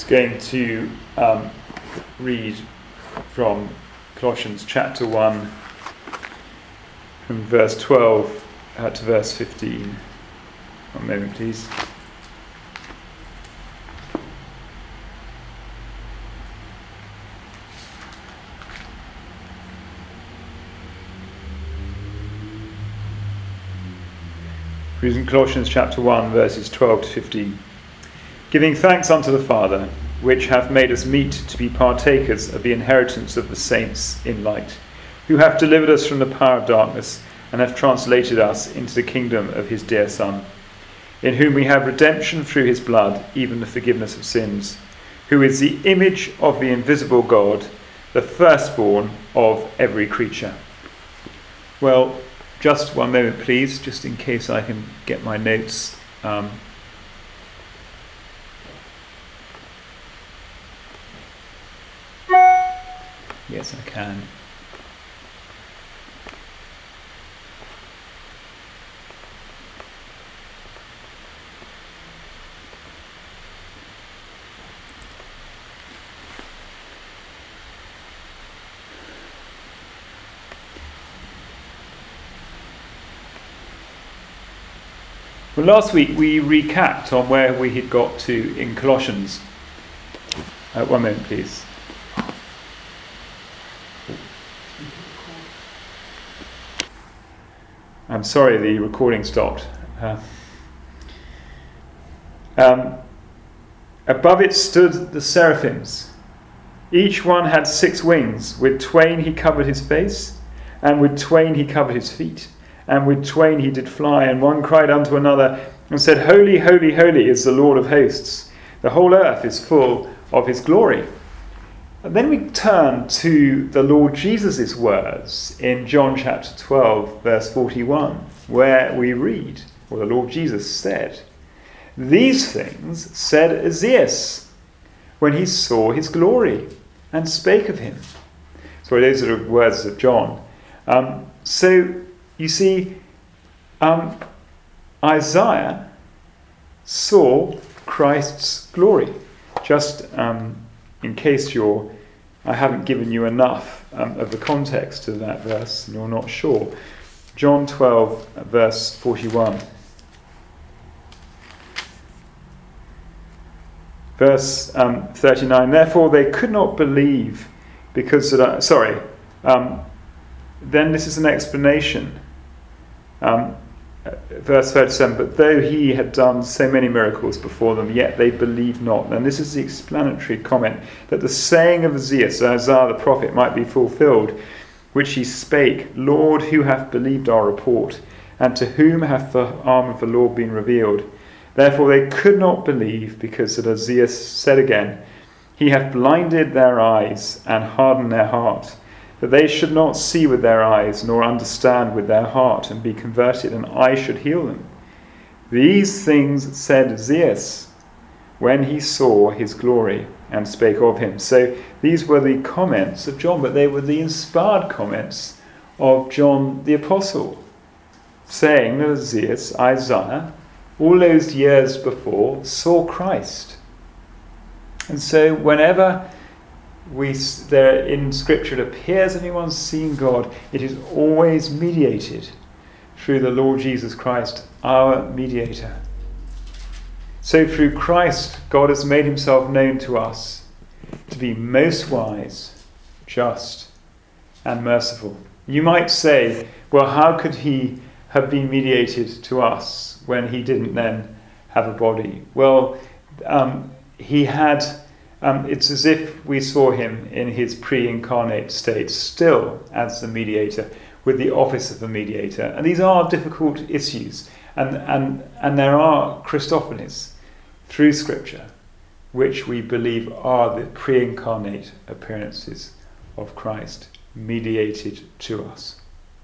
going to read from Colossians chapter 1 from verse 12 to verse 15. One moment, please. Reading Colossians chapter 1 verses 12 to 15. Giving thanks unto the Father, which hath made us meet to be partakers of the inheritance of the saints in light, who hath delivered us from the power of darkness, and hath translated us into the kingdom of his dear Son, in whom we have redemption through his blood, even the forgiveness of sins, who is the image of the invisible God, the firstborn of every creature. Well, just one moment, please, just in case I can get my notes. Yes, I can. Well, last week we recapped on where we had got to in Colossians. One moment, please. I'm sorry, the recording stopped. Above it stood the seraphims. Each one had 6 wings. With twain he covered his face, and with twain he covered his feet, and with twain he did fly. And one cried unto another, and said, Holy, holy, holy is the Lord of hosts. The whole earth is full of his glory. And then we turn to the Lord Jesus' words in John chapter 12, verse 41, where we read, or the Lord Jesus said, These things said Esaias when he saw his glory and spake of him. Sorry, those are the words of John. So you see, Isaiah saw Christ's glory. Just in case I haven't given you enough of the context of that verse and you're not sure. John 12, verse 41. Verse 39. Therefore they could not believe because... then this is an explanation. Verse 37, but though he had done so many miracles before them, yet they believed not. And this is the explanatory comment, that the saying of Isaiah the prophet might be fulfilled, which he spake, Lord, who hath believed our report, and to whom hath the arm of the Lord been revealed? Therefore they could not believe, because that Isaiah said again, He hath blinded their eyes and hardened their heart, that they should not see with their eyes, nor understand with their heart, and be converted, and I should heal them. These things said Isaiah when he saw his glory, and spake of him. So these were the comments of John, but they were the inspired comments of John the Apostle, saying that Isaiah, all those years before, saw Christ. And so whenever there in Scripture it appears anyone's seen God, it is always mediated through the Lord Jesus Christ, our mediator. So through Christ, God has made himself known to us to be most wise, just, and merciful. You might say, well, how could he have been mediated to us when he didn't then have a body? Well, he had... it's as if we saw him in his pre-incarnate state, still as the mediator, with the office of the mediator. And these are difficult issues. And there are Christophanies through Scripture, which we believe are the pre-incarnate appearances of Christ, mediated to us.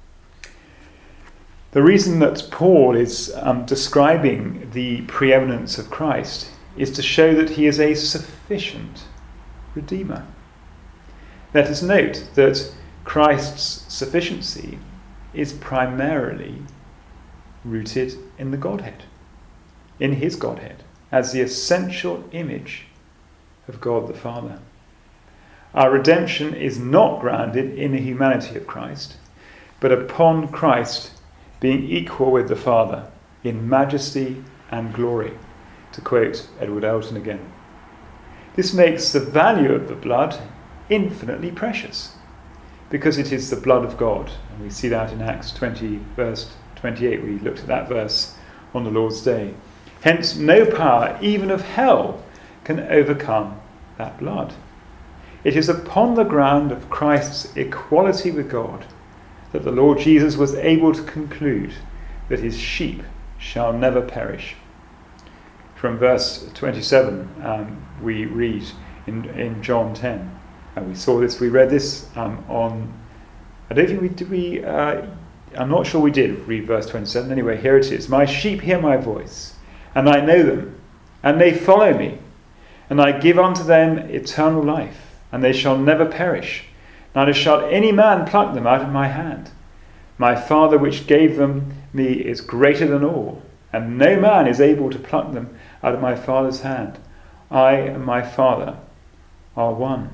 The reason that Paul is describing the preeminence of Christ is to show that he is a sufficient Redeemer. Let us note that Christ's sufficiency is primarily rooted in the Godhead, in his Godhead, as the essential image of God the Father. Our redemption is not grounded in the humanity of Christ, but upon Christ being equal with the Father in majesty and glory, to quote Edward Elton again. This makes the value of the blood infinitely precious, because it is the blood of God. And we see that in Acts 20, verse 28. We looked at that verse on the Lord's Day. Hence, no power, even of hell, can overcome that blood. It is upon the ground of Christ's equality with God that the Lord Jesus was able to conclude that his sheep shall never perish. From verse 27, we read in John 10. And we saw this, we read this on, I don't think I'm not sure we did read verse 27. Anyway, here it is. My sheep hear my voice, and I know them, and they follow me. And I give unto them eternal life, and they shall never perish, neither shall any man pluck them out of my hand. My Father which gave them me is greater than all, and no man is able to pluck them out of my Father's hand. I and my Father are one.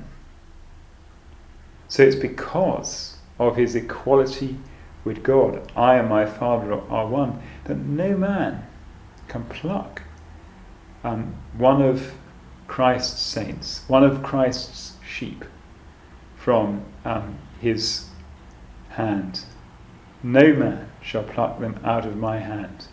So it's because of his equality with God, I and my Father are one, that no man can pluck one of Christ's saints, one of Christ's sheep, from his hand. No man shall pluck them out of my hand.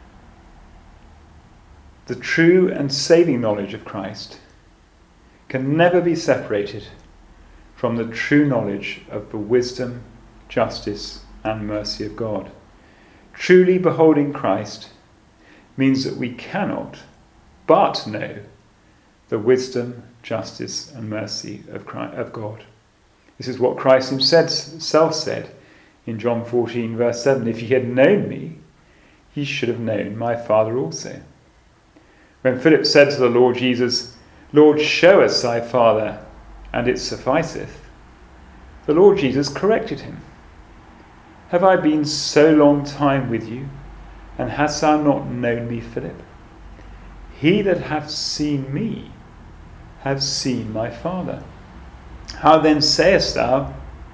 The true and saving knowledge of Christ can never be separated from the true knowledge of the wisdom, justice, and mercy of God. Truly beholding Christ means that we cannot but know the wisdom, justice, and mercy of God. This is what Christ himself said in John 14, verse 7. If ye had known me, ye should have known my Father also. When Philip said to the Lord Jesus, Lord, show us thy Father, and it sufficeth, the Lord Jesus corrected him. Have I been so long time with you, and hast thou not known me, Philip? He that hath seen me hath seen my Father. How then sayest thou,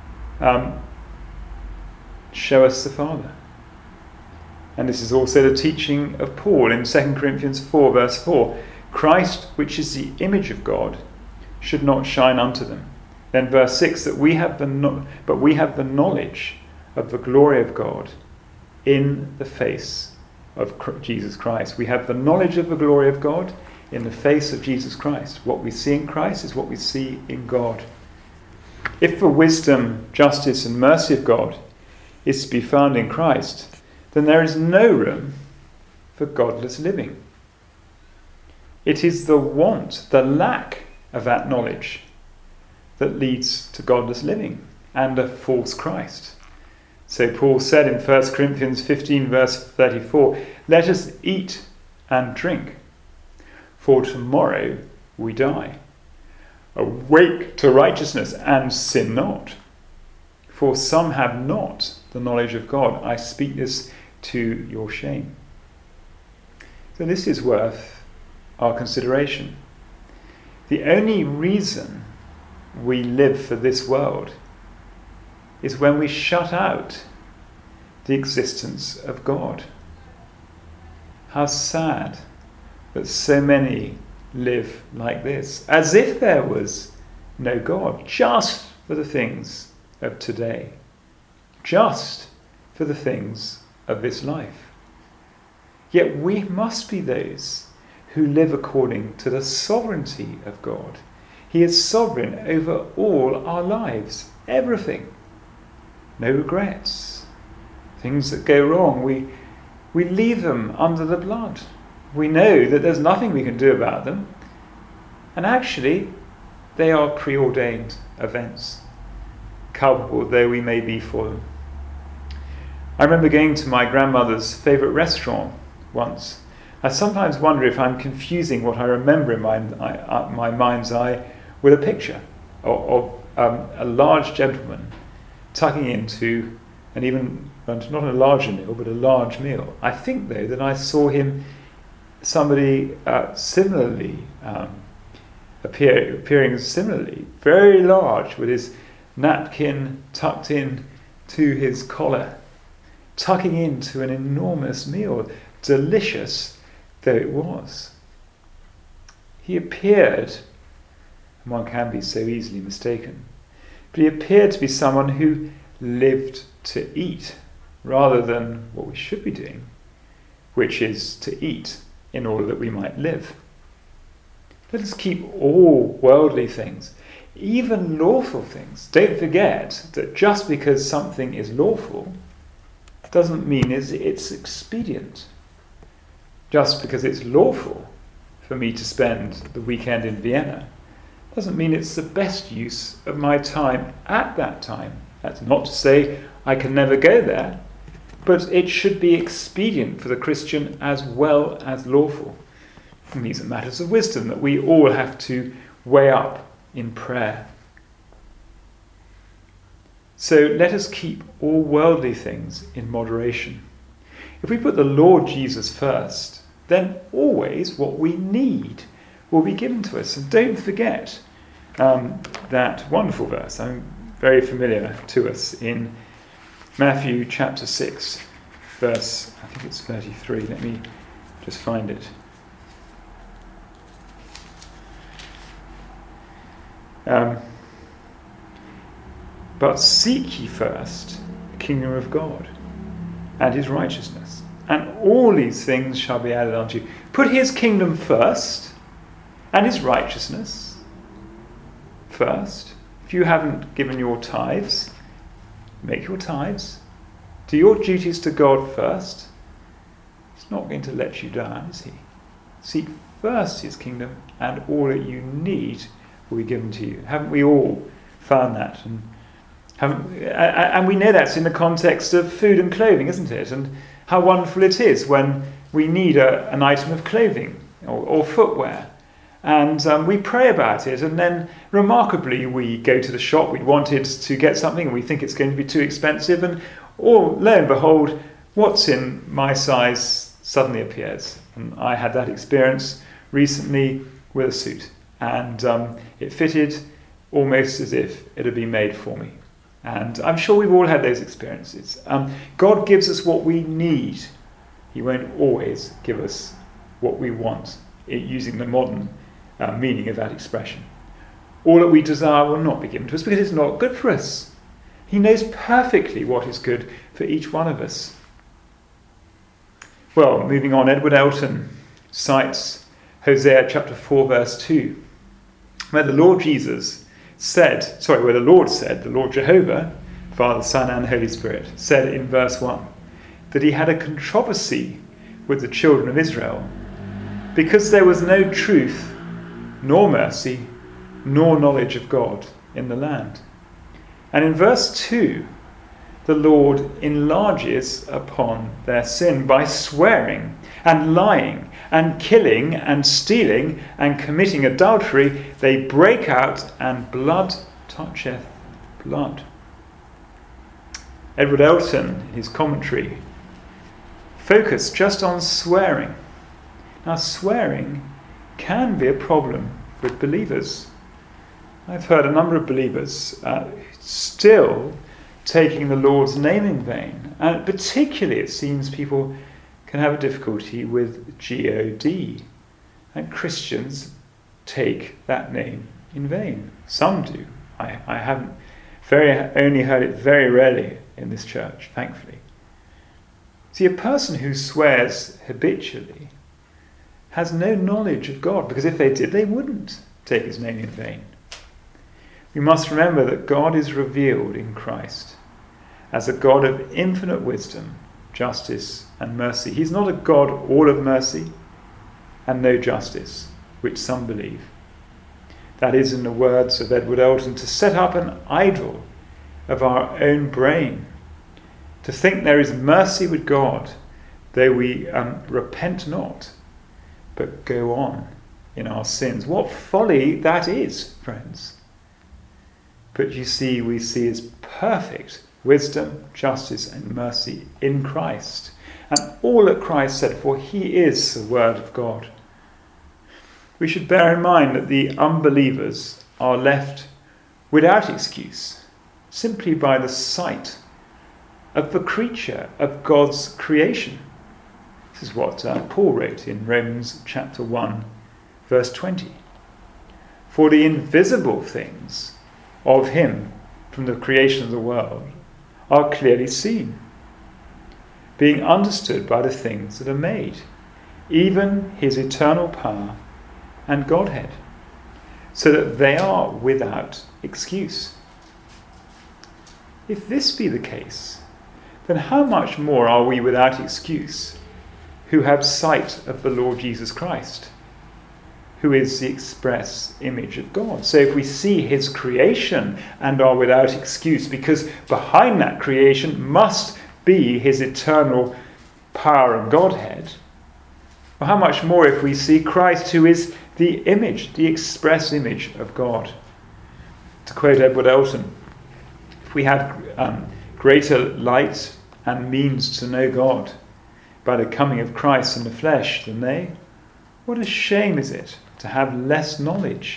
show us the Father? And this is also the teaching of Paul in 2 Corinthians 4, verse 4. Christ, which is the image of God, should not shine unto them. Then verse 6, that we have the knowledge of the glory of God in the face of Jesus Christ. We have the knowledge of the glory of God in the face of Jesus Christ. What we see in Christ is what we see in God. If the wisdom, justice, and mercy of God is to be found in Christ, then there is no room for godless living. It is the want, the lack of that knowledge that leads to godless living and a false Christ. So Paul said in 1 Corinthians 15, verse 34, let us eat and drink, for tomorrow we die. Awake to righteousness and sin not, for some have not the knowledge of God. I speak this to your shame. So this is worth our consideration. The only reason we live for this world is when we shut out the existence of God. How sad that so many live like this, as if there was no God, just for the things of today, just for the things of this life. Yet we must be those who live according to the sovereignty of God. He is sovereign over all our lives, everything. No regrets. Things that go wrong, we leave them under the blood. We know that there's nothing we can do about them. And actually, they are preordained events, culpable though we may be for them. I remember going to my grandmother's favourite restaurant once. I sometimes wonder if I'm confusing what I remember in my mind's eye with a picture of a large gentleman tucking into not a larger meal, but a large meal. I think, though, that I saw somebody similarly appearing similarly, very large, with his napkin tucked in to his collar, tucking into an enormous meal, delicious though it was. He appeared, and one can be so easily mistaken, but he appeared to be someone who lived to eat, rather than what we should be doing, which is to eat in order that we might live. Let us keep all worldly things, even lawful things. Don't forget that just because something is lawful doesn't mean it's expedient. Just because it's lawful for me to spend the weekend in Vienna doesn't mean it's the best use of my time at that time. That's not to say I can never go there, but it should be expedient for the Christian as well as lawful. And these are matters of wisdom that we all have to weigh up in prayer. So let us keep all worldly things in moderation. If we put the Lord Jesus first, then always what we need will be given to us. And don't forget that wonderful verse, very familiar to us, in Matthew chapter 6, verse, I think it's 33. Let me just find it. But seek ye first the kingdom of God and his righteousness, and all these things shall be added unto you. Put his kingdom first and his righteousness first. If you haven't given your tithes, make your tithes. Do your duties to God first. He's not going to let you down, is he? Seek first his kingdom, and all that you need will be given to you. Haven't we all found that? And we know that's in the context of food and clothing, isn't it? And how wonderful it is when we need an item of clothing or footwear. And we pray about it, and then remarkably we go to the shop, we wanted to get something and we think it's going to be too expensive, and lo and behold, what's in my size suddenly appears. And I had that experience recently with a suit, and it fitted almost as if it had been made for me. And I'm sure we've all had those experiences. God gives us what we need. He won't always give us what we want, using the modern meaning of that expression. All that we desire will not be given to us because it's not good for us. He knows perfectly what is good for each one of us. Well, moving on, Edward Elton cites Hosea chapter 4 verse 2, where the Lord said, the Lord Jehovah, Father, Son and Holy Spirit, said in verse 1 that he had a controversy with the children of Israel because there was no truth, nor mercy, nor knowledge of God in the land. And in verse 2, the Lord enlarges upon their sin by swearing and lying and killing and stealing and committing adultery. They break out, and blood toucheth blood. Edward Elton, in his commentary, focused just on swearing. Now, swearing can be a problem with believers. I've heard a number of believers still taking the Lord's name in vain. And particularly, it seems, people can have a difficulty with God. And Christians take that name in vain. Some do. I haven't only heard it very rarely in this church, thankfully. See, a person who swears habitually has no knowledge of God, because if they did, they wouldn't take his name in vain. We must remember that God is revealed in Christ as a God of infinite wisdom, justice and mercy. He's not a God all of mercy and no justice, which some believe. That is, in the words of Edward Elton, to set up an idol of our own brain, to think there is mercy with God, though we repent not, but go on in our sins. What folly that is, friends. But you see, we see his perfect wisdom, justice and mercy in Christ. And all that Christ said, for he is the Word of God. we should bear in mind that the unbelievers are left without excuse simply by the sight of the creature of God's creation. This is what Paul wrote in Romans chapter 1, verse 20. For the invisible things of him from the creation of the world are clearly seen, being understood by the things that are made, even his eternal power and Godhead, so that they are without excuse. If this be the case, then how much more are we without excuse who have sight of the Lord Jesus Christ, who is the express image of God? So if we see his creation and are without excuse, because behind that creation must be his eternal power and Godhead, well, how much more if we see Christ, who is the image, the express image of God? To quote Edward Elton, if we had greater light and means to know God by the coming of Christ in the flesh than they, what a shame is it to have less knowledge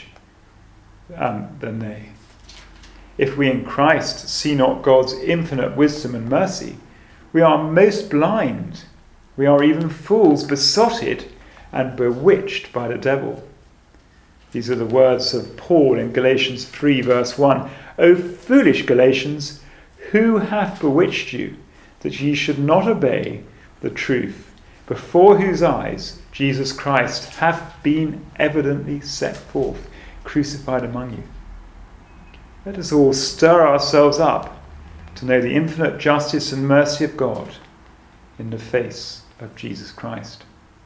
than they. If we in Christ see not God's infinite wisdom and mercy, we are most blind. We are even fools, besotted and bewitched by the devil. These are the words of Paul in Galatians 3 verse 1. O foolish Galatians, who hath bewitched you, that ye should not obey the truth, before whose eyes Jesus Christ hath been evidently set forth, crucified among you? Let us all stir ourselves up to know the infinite justice and mercy of God in the face of Jesus Christ.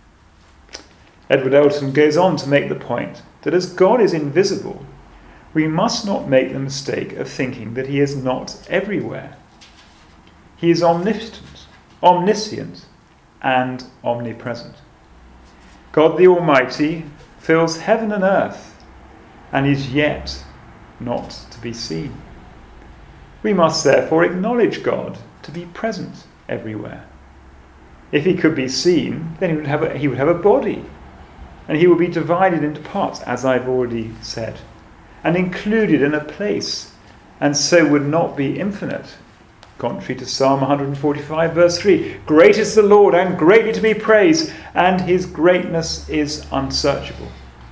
Edward Elton goes on to make the point that as God is invisible, we must not make the mistake of thinking that he is not everywhere. He is omniscient, omniscient, and omnipresent. God the Almighty fills heaven and earth and is yet not to be seen. We must therefore acknowledge God to be present everywhere. If he could be seen, then he would have a body, and he would be divided into parts, as I've already said, and included in a place, and so would not be infinite. Contrary to Psalm 145 verse 3, great is the Lord and greatly to be praised, and his greatness is unsearchable.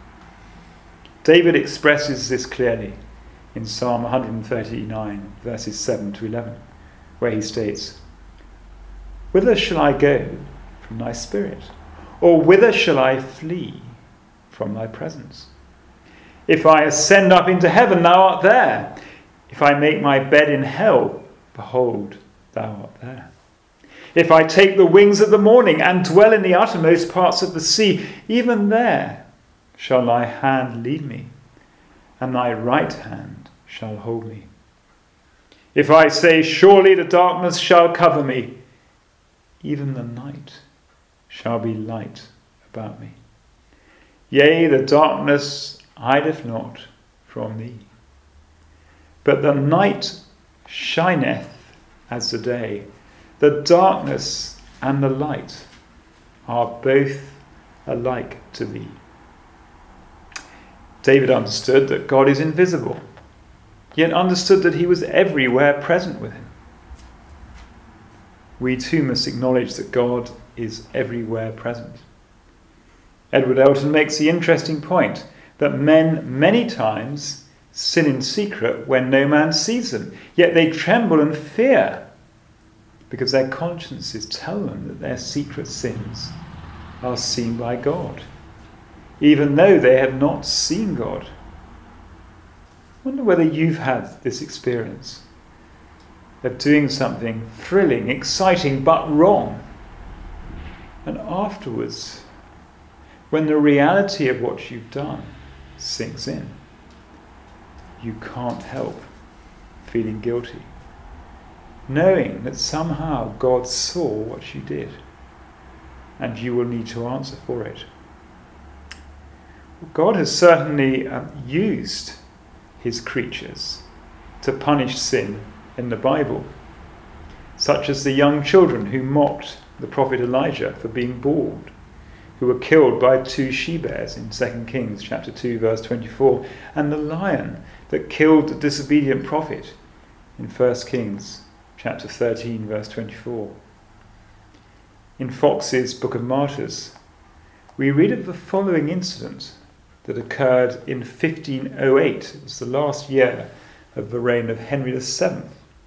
David expresses this clearly in Psalm 139 verses 7 to 11, where he states, whither shall I go from thy spirit? Or whither shall I flee from thy presence? If I ascend up into heaven, thou art there. If I make my bed in hell, behold, thou art there. If I take the wings of the morning and dwell in the uttermost parts of the sea, even there shall thy hand lead me, and thy right hand shall hold me. If I say, surely the darkness shall cover me, even the night shall be light about me. Yea, the darkness hideth not from thee. But the night shineth as the day. The darkness and the light are both alike to thee. David understood that God is invisible, yet understood that he was everywhere present with him. We too must acknowledge that God is everywhere present. Edward Elton makes the interesting point that men many times sin in secret when no man sees them, yet they tremble and fear because their consciences tell them that their secret sins are seen by God, even though they have not seen God. I wonder whether you've had this experience of doing something thrilling, exciting, but wrong. And afterwards, when the reality of what you've done sinks in, you can't help feeling guilty, knowing that somehow God saw what you did, and you will need to answer for it. God has certainly used his creatures to punish sin in the Bible, such as the young children who mocked the prophet Elijah for being bald, who were killed by 2 she-bears in 2 Kings chapter 2 verse 24, and the lion that killed the disobedient prophet in 1 Kings chapter 13 verse 24. In Fox's Book of Martyrs, we read of the following incident that occurred in 1508. It was the last year of the reign of Henry VII.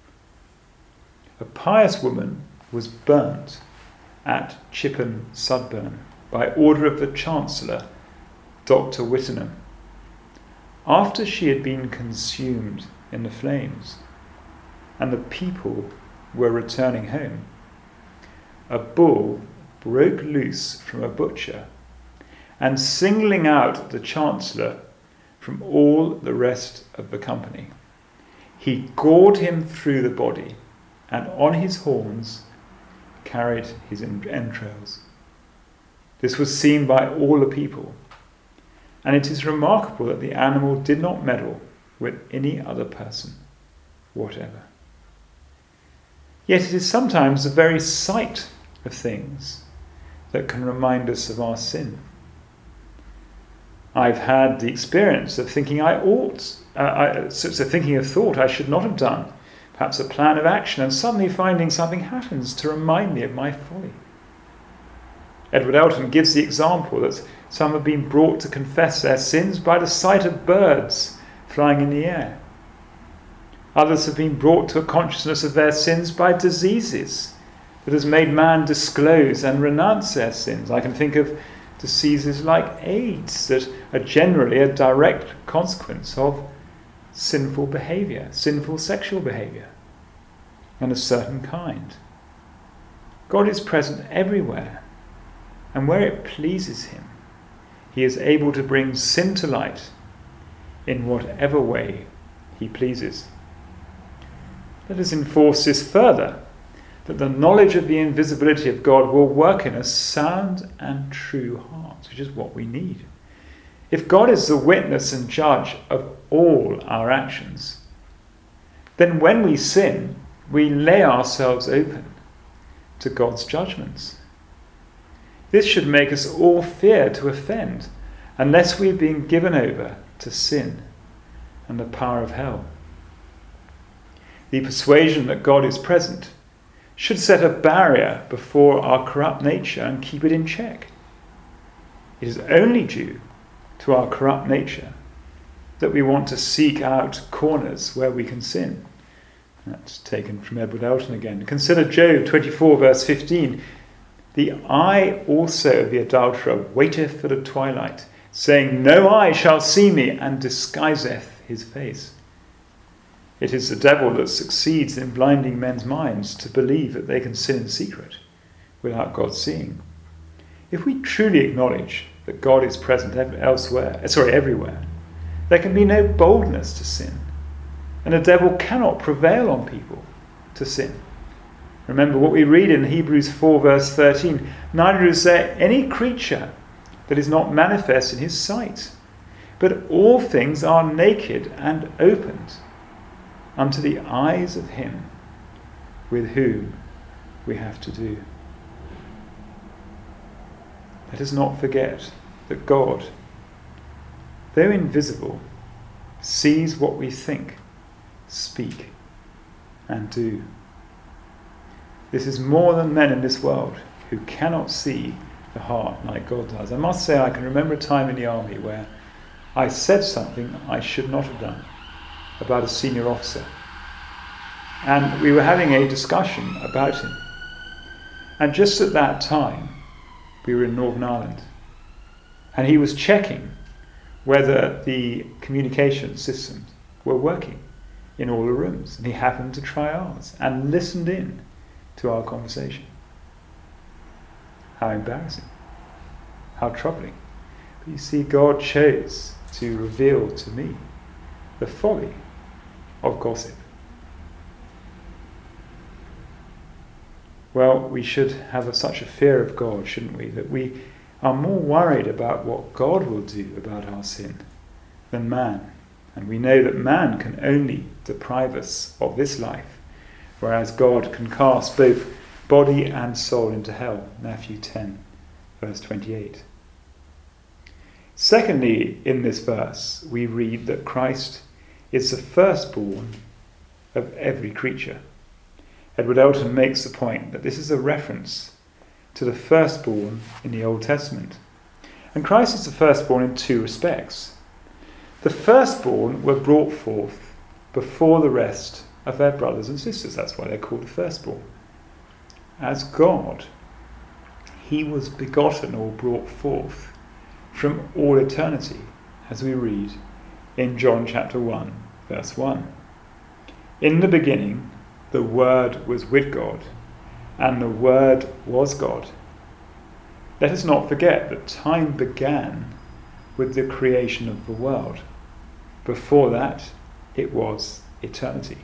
A pious woman was burnt at Chippen Sudburn by order of the Chancellor, Dr. Whittenham, after she had been consumed in the flames and the people were returning home. A bull broke loose from a butcher, and singling out the Chancellor from all the rest of the company, he gored him through the body, and on his horns carried his entrails. This was seen by all the people, and it is remarkable that the animal did not meddle with any other person whatever. Yet it is sometimes the very sight of things that can remind us of our sin. I've had the experience of thinking thinking a thought I should not have done, perhaps a plan of action, and suddenly finding something happens to remind me of my folly. Edward Elton gives the example that some have been brought to confess their sins by the sight of birds flying in the air. Others have been brought to a consciousness of their sins by diseases that has made man disclose and renounce their sins. I can think of diseases like AIDS that are generally a direct consequence of sinful behaviour, sinful sexual behaviour, and a certain kind. God is present everywhere, and where it pleases him, he is able to bring sin to light in whatever way he pleases. Let us enforce this further, that the knowledge of the invisibility of God will work in us sound and true hearts, which is what we need. If God is the witness and judge of all our actions, then when we sin, we lay ourselves open to God's judgments. This should make us all fear to offend, unless we've been given over to sin and the power of hell. The persuasion that God is present should set a barrier before our corrupt nature and keep it in check. It is only due to our corrupt nature that we want to seek out corners where we can sin. That's taken from Edward Elton again. Consider Job 24 verse 15. The eye also of the adulterer waiteth for the twilight, saying, no eye shall see me, and disguiseth his face. It is the devil that succeeds in blinding men's minds to believe that they can sin in secret without God seeing. If we truly acknowledge that God is present everywhere, there can be no boldness to sin, and the devil cannot prevail on people to sin. Remember what we read in Hebrews 4 verse 13, neither is there any creature that is not manifest in his sight, but all things are naked and opened unto the eyes of him with whom we have to do. Let us not forget that God, though invisible, sees what we think, speak, and do. This is more than men in this world who cannot see the heart like God does. I must say I can remember a time in the army where I said something I should not have done about a senior officer. And we were having a discussion about him. And just at that time, we were in Northern Ireland. And he was checking whether the communication systems were working in all the rooms. And he happened to try ours and listened in to our conversation. How embarrassing. How troubling. But you see, God chose to reveal to me the folly of gossip. Well, we should have such a fear of God, shouldn't we, that we are more worried about what God will do about our sin than man. And we know that man can only deprive us of this life, whereas God can cast both body and soul into hell. Matthew 10, verse 28. Secondly, in this verse, we read that Christ is the firstborn of every creature. Edward Elton makes the point that this is a reference to the firstborn in the Old Testament. And Christ is the firstborn in two respects. The firstborn were brought forth before the rest of their brothers and sisters. That's why they're called the firstborn. As God, he was begotten or brought forth from all eternity, as we read in John chapter 1, verse 1. In the beginning, the Word was with God, and the Word was God. Let us not forget that time began with the creation of the world. Before that, it was eternity.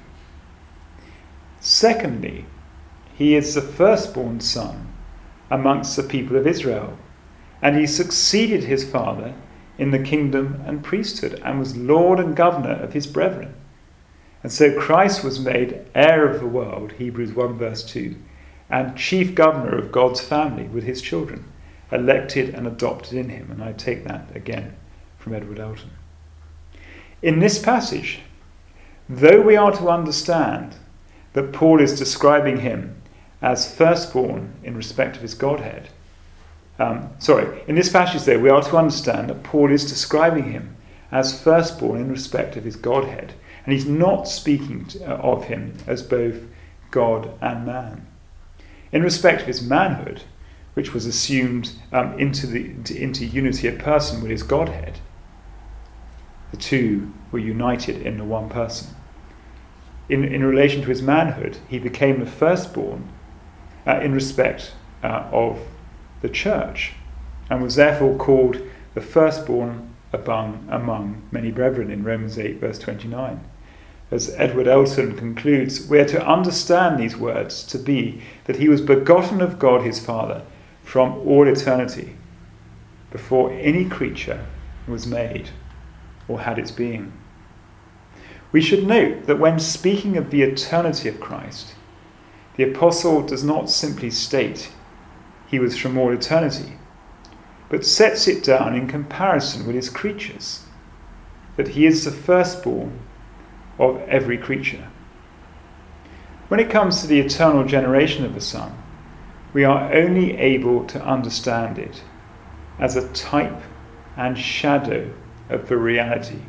Secondly, he is the firstborn son amongst the people of Israel, and he succeeded his father in the kingdom and priesthood, and was Lord and governor of his brethren. And so Christ was made heir of the world, Hebrews 1 verse 2, and chief governor of God's family with his children, elected and adopted in him. And I take that again from Edward Elton. In this passage, though we are to understand that Paul is describing him as firstborn in respect of his Godhead, in this passage though, we are to understand that Paul is describing him as firstborn in respect of his Godhead. And he's not speaking of him as both God and man. In respect of his manhood, which was assumed into unity of person with his Godhead, the two were united in the one person. In relation to his manhood, he became the firstborn in respect of the church, and was therefore called the firstborn among many brethren in Romans 8 verse 29. As Edward Elton concludes, we are to understand these words to be that he was begotten of God his Father from all eternity, before any creature was made or had its being. We should note that when speaking of the eternity of Christ, the apostle does not simply state he was from all eternity, but sets it down in comparison with his creatures, that he is the firstborn of every creature. When it comes to the eternal generation of the Son, we are only able to understand it as a type and shadow of the reality,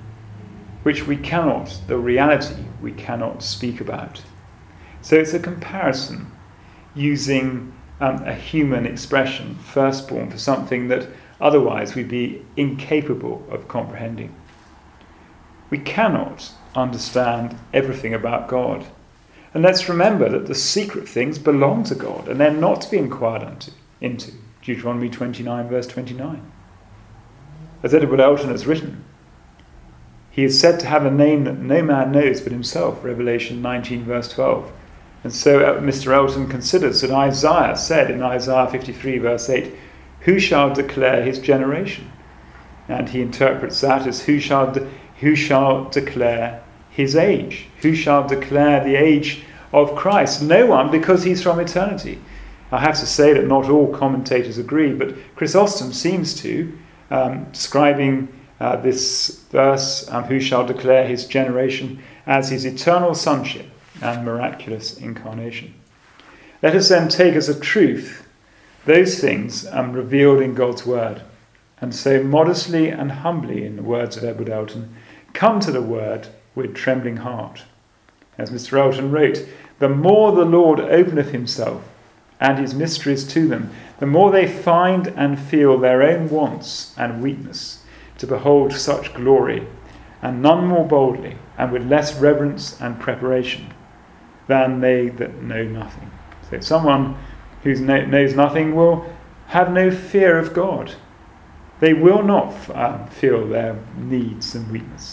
the reality we cannot speak about. So it's a comparison using a human expression, firstborn, for something that otherwise we'd be incapable of comprehending. We cannot understand everything about God. And let's remember that the secret things belong to God, and they're not to be inquired into. Deuteronomy 29 verse 29. As Edward Elton has written, he is said to have a name that no man knows but himself, Revelation 19 verse 12. And so Mr. Elton considers that Isaiah said in Isaiah 53 verse 8, who shall declare his generation? And he interprets that as who shall declare his age? Who shall declare the age of Christ? No one, because he's from eternity. I have to say that not all commentators agree, but Chrysostom seems to, describing this verse, who shall declare his generation, as his eternal sonship and miraculous incarnation. Let us then take as a truth those things revealed in God's word, and so modestly and humbly, in the words of Edward Elton, come to the word with trembling heart. As Mr. Elton wrote, the more the Lord openeth himself and his mysteries to them, the more they find and feel their own wants and weakness to behold such glory, and none more boldly and with less reverence and preparation than they that know nothing. So someone who knows nothing will have no fear of God. They will not feel their needs and weakness.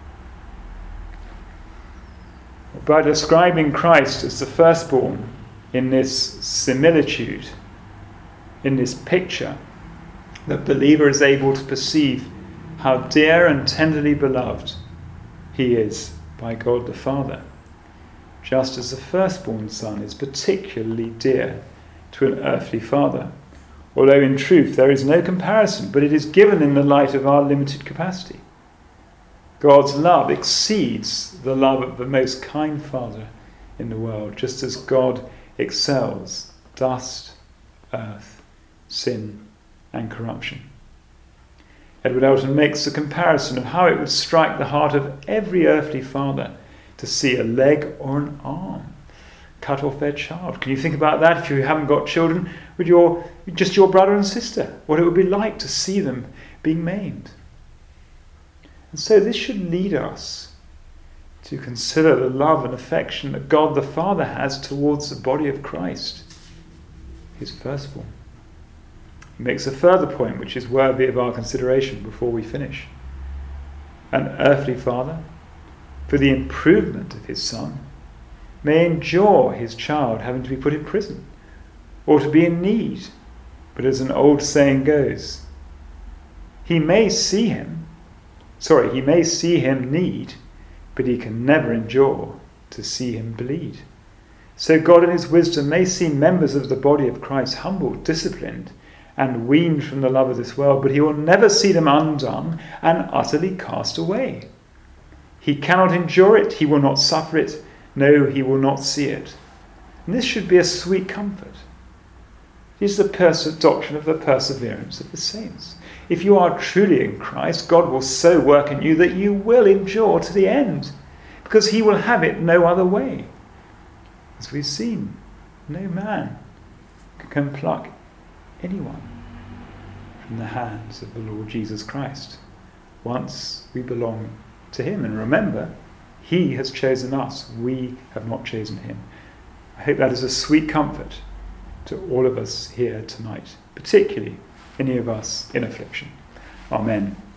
By describing Christ as the firstborn in this similitude, in this picture, the believer is able to perceive how dear and tenderly beloved he is by God the Father, just as the firstborn son is particularly dear to an earthly father, although in truth there is no comparison, but it is given in the light of our limited capacity. God's love exceeds the love of the most kind Father in the world, just as God excels dust, earth, sin, and corruption. Edward Elton makes a comparison of how it would strike the heart of every earthly father to see a leg or an arm cut off their child. Can you think about that if you haven't got children with just your brother and sister? What it would be like to see them being maimed. And so this should lead us to consider the love and affection that God the Father has towards the body of Christ, his firstborn. He makes a further point which is worthy of our consideration before we finish. An earthly father, for the improvement of his son, may endure his child having to be put in prison or to be in need, but as an old saying goes, he may see him need, but he can never endure to see him bleed. So God in his wisdom may see members of the body of Christ humbled, disciplined, and weaned from the love of this world, but he will never see them undone and utterly cast away. He cannot endure it, he will not suffer it, no, he will not see it. And this should be a sweet comfort. It is the doctrine of the perseverance of the saints. If you are truly in Christ, God will so work in you that you will endure to the end, because he will have it no other way. As we've seen, no man can pluck anyone from the hands of the Lord Jesus Christ once we belong to him. And remember, he has chosen us, we have not chosen him. I hope that is a sweet comfort to all of us here tonight, particularly any of us in affliction. Amen.